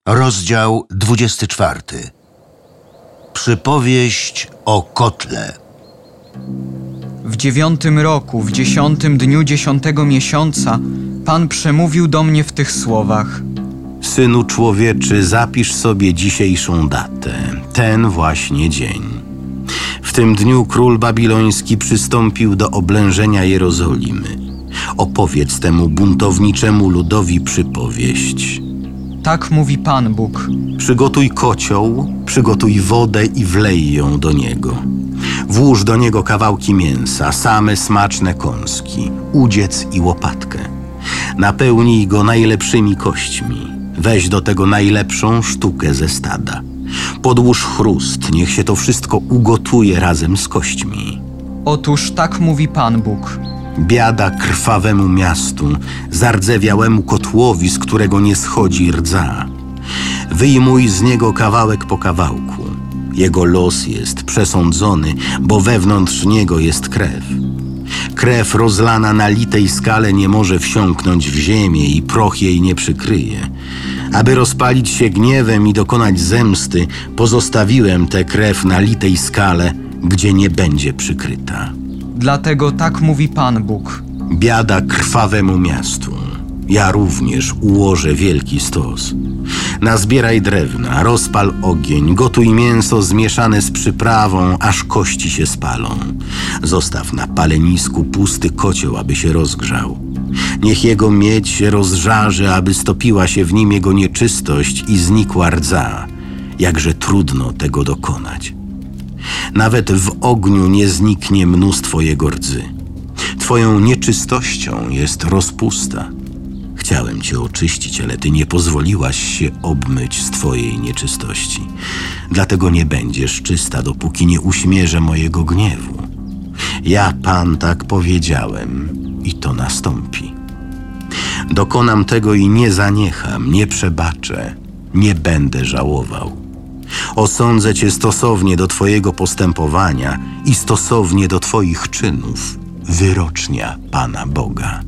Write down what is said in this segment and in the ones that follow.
Rozdział 24. Przypowieść o kotle. W 9 roku, w 10 dniu 10 miesiąca, Pan przemówił do mnie w tych słowach. Synu człowieczy, zapisz sobie dzisiejszą datę, ten właśnie dzień. W tym dniu król babiloński przystąpił do oblężenia Jerozolimy. Opowiedz temu buntowniczemu ludowi przypowieść. Tak mówi Pan Bóg. Przygotuj kocioł, przygotuj wodę i wlej ją do niego. Włóż do niego kawałki mięsa, same smaczne kąski, udziec i łopatkę. Napełnij go najlepszymi kośćmi. Weź do tego najlepszą sztukę ze stada. Podłóż chrust, niech się to wszystko ugotuje razem z kośćmi. Otóż tak mówi Pan Bóg. Biada krwawemu miastu, zardzewiałemu kotłowi, z którego nie schodzi rdza. Wyjmuj z niego kawałek po kawałku. Jego los jest przesądzony, bo wewnątrz niego jest krew. Krew rozlana na litej skale nie może wsiąknąć w ziemię i proch jej nie przykryje. Aby rozpalić się gniewem i dokonać zemsty, pozostawiłem tę krew na litej skale, gdzie nie będzie przykryta. Dlatego tak mówi Pan Bóg. Biada krwawemu miastu. Ja również ułożę wielki stos. Nazbieraj drewna, rozpal ogień, gotuj mięso zmieszane z przyprawą, aż kości się spalą. Zostaw na palenisku pusty kocioł, aby się rozgrzał. Niech jego miedź się rozżarzy, aby stopiła się w nim jego nieczystość i znikła rdza. Jakże trudno tego dokonać. Nawet w ogniu nie zniknie mnóstwo jego rdzy. Twoją nieczystością jest rozpusta. Chciałem cię oczyścić, ale ty nie pozwoliłaś się obmyć z twojej nieczystości. Dlatego nie będziesz czysta, dopóki nie uśmierzę mojego gniewu. Ja, Pan, tak powiedziałem i to nastąpi. Dokonam tego i nie zaniecham, nie przebaczę, nie będę żałował. Osądzę cię stosownie do twojego postępowania i stosownie do twoich czynów. Wyrocznia Pana Boga.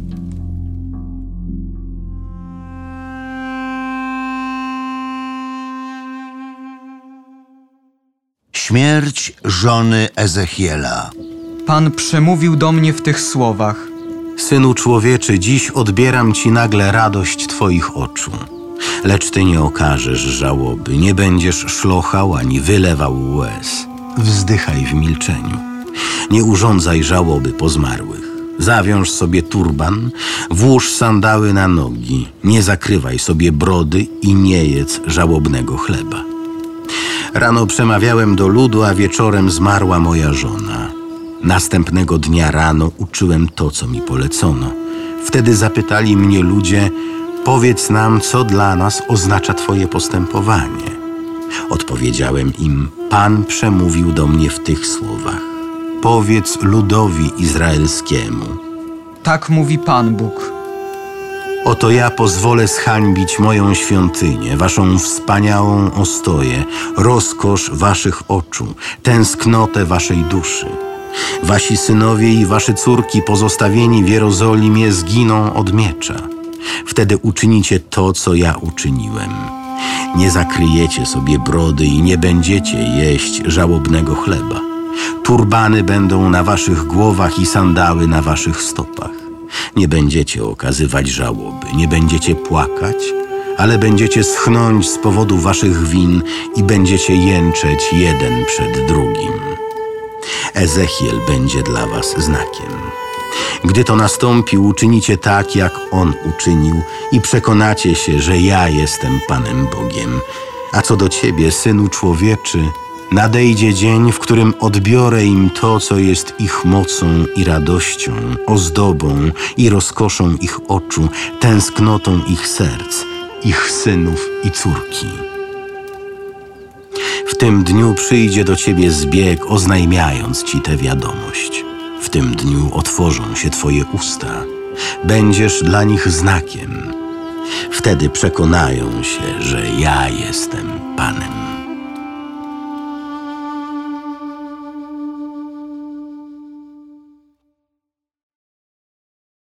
Śmierć żony Ezechiela. Pan przemówił do mnie w tych słowach. Synu człowieczy, dziś odbieram ci nagle radość twoich oczu. Lecz ty nie okażesz żałoby, nie będziesz szlochał ani wylewał łez. Wzdychaj w milczeniu. Nie urządzaj żałoby po zmarłych. Zawiąż sobie turban, włóż sandały na nogi, nie zakrywaj sobie brody i nie jedz żałobnego chleba. Rano przemawiałem do ludu, a wieczorem zmarła moja żona. Następnego dnia rano uczyłem to, co mi polecono. Wtedy zapytali mnie ludzie: powiedz nam, co dla nas oznacza twoje postępowanie. Odpowiedziałem im: Pan przemówił do mnie w tych słowach. Powiedz ludowi izraelskiemu. Tak mówi Pan Bóg. Oto ja pozwolę zhańbić moją świątynię, waszą wspaniałą ostoję, rozkosz waszych oczu, tęsknotę waszej duszy. Wasi synowie i wasze córki pozostawieni w Jerozolimie zginą od miecza. Wtedy uczynicie to, co ja uczyniłem. Nie zakryjecie sobie brody i nie będziecie jeść żałobnego chleba. Turbany będą na waszych głowach i sandały na waszych stopach. Nie będziecie okazywać żałoby, nie będziecie płakać, ale będziecie schnąć z powodu waszych win i będziecie jęczeć jeden przed drugim. Ezechiel będzie dla was znakiem. Gdy to nastąpi, uczynicie tak, jak on uczynił i przekonacie się, że ja jestem Panem Bogiem. A co do ciebie, synu człowieczy, nadejdzie dzień, w którym odbiorę im to, co jest ich mocą i radością, ozdobą i rozkoszą ich oczu, tęsknotą ich serc, ich synów i córki. W tym dniu przyjdzie do ciebie zbieg, oznajmiając ci tę wiadomość. W tym dniu otworzą się twoje usta. Będziesz dla nich znakiem. Wtedy przekonają się, że ja jestem Panem.